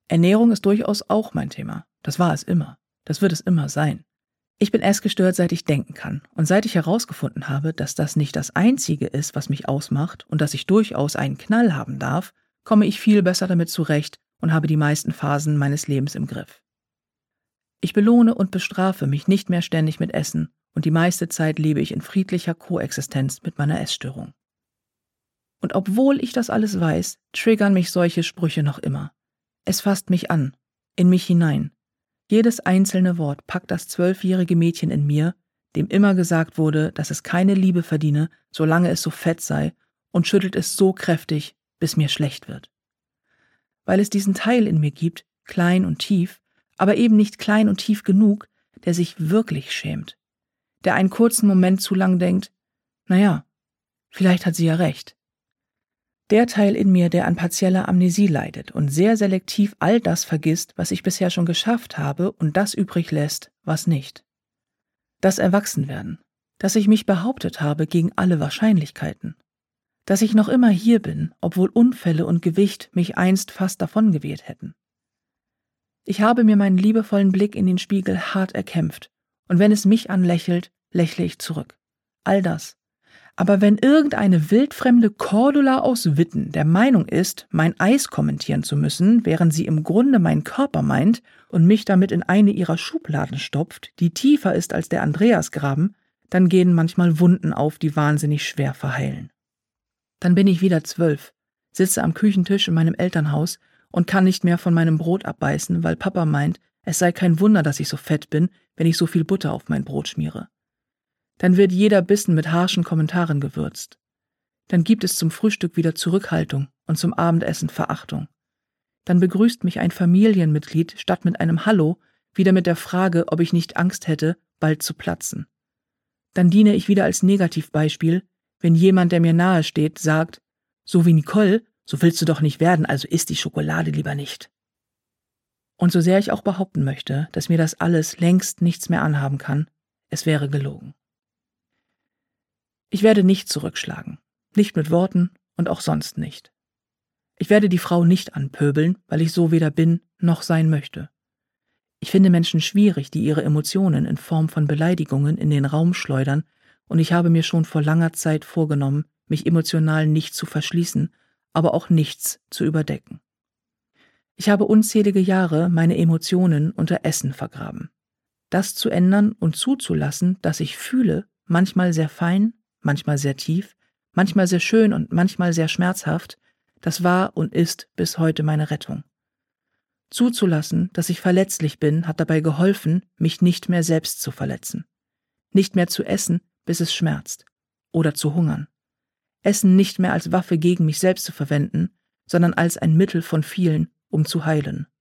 Ernährung ist durchaus auch mein Thema. Das war es immer. Das wird es immer sein. Ich bin essgestört, seit ich denken kann. Und seit ich herausgefunden habe, dass das nicht das Einzige ist, was mich ausmacht und dass ich durchaus einen Knall haben darf, komme ich viel besser damit zurecht und habe die meisten Phasen meines Lebens im Griff. Ich belohne und bestrafe mich nicht mehr ständig mit Essen und die meiste Zeit lebe ich in friedlicher Koexistenz mit meiner Essstörung. Und obwohl ich das alles weiß, triggern mich solche Sprüche noch immer. Es fasst mich an, in mich hinein. Jedes einzelne Wort packt das 12-jährige Mädchen in mir, dem immer gesagt wurde, dass es keine Liebe verdiene, solange es so fett sei, und schüttelt es so kräftig, bis mir schlecht wird. Weil es diesen Teil in mir gibt, klein und tief, aber eben nicht klein und tief genug, der sich wirklich schämt, der einen kurzen Moment zu lang denkt, naja, vielleicht hat sie ja recht. Der Teil in mir, der an partieller Amnesie leidet und sehr selektiv all das vergisst, was ich bisher schon geschafft habe und das übrig lässt, was nicht. Das Erwachsenwerden, dass ich mich behauptet habe gegen alle Wahrscheinlichkeiten. Dass ich noch immer hier bin, obwohl Unfälle und Gewicht mich einst fast davongeweht hätten. Ich habe mir meinen liebevollen Blick in den Spiegel hart erkämpft und wenn es mich anlächelt, lächle ich zurück. All das. Aber wenn irgendeine wildfremde Cordula aus Witten der Meinung ist, mein Eis kommentieren zu müssen, während sie im Grunde meinen Körper meint und mich damit in eine ihrer Schubladen stopft, die tiefer ist als der Andreasgraben, dann gehen manchmal Wunden auf, die wahnsinnig schwer verheilen. Dann bin ich wieder 12, sitze am Küchentisch in meinem Elternhaus und kann nicht mehr von meinem Brot abbeißen, weil Papa meint, es sei kein Wunder, dass ich so fett bin, wenn ich so viel Butter auf mein Brot schmiere. Dann wird jeder Bissen mit harschen Kommentaren gewürzt. Dann gibt es zum Frühstück wieder Zurückhaltung und zum Abendessen Verachtung. Dann begrüßt mich ein Familienmitglied statt mit einem Hallo wieder mit der Frage, ob ich nicht Angst hätte, bald zu platzen. Dann diene ich wieder als Negativbeispiel, wenn jemand, der mir nahe steht, sagt, so wie Nicole, so willst du doch nicht werden, also iss die Schokolade lieber nicht. Und so sehr ich auch behaupten möchte, dass mir das alles längst nichts mehr anhaben kann, es wäre gelogen. Ich werde nicht zurückschlagen, nicht mit Worten und auch sonst nicht. Ich werde die Frau nicht anpöbeln, weil ich so weder bin noch sein möchte. Ich finde Menschen schwierig, die ihre Emotionen in Form von Beleidigungen in den Raum schleudern, und ich habe mir schon vor langer Zeit vorgenommen, mich emotional nicht zu verschließen, aber auch nichts zu überdecken. Ich habe unzählige Jahre meine Emotionen unter Essen vergraben. Das zu ändern und zuzulassen, dass ich fühle, manchmal sehr fein, manchmal sehr tief, manchmal sehr schön und manchmal sehr schmerzhaft, das war und ist bis heute meine Rettung. Zuzulassen, dass ich verletzlich bin, hat dabei geholfen, mich nicht mehr selbst zu verletzen. Nicht mehr zu essen, bis es schmerzt. Oder zu hungern. Essen nicht mehr als Waffe gegen mich selbst zu verwenden, sondern als ein Mittel von vielen, um zu heilen.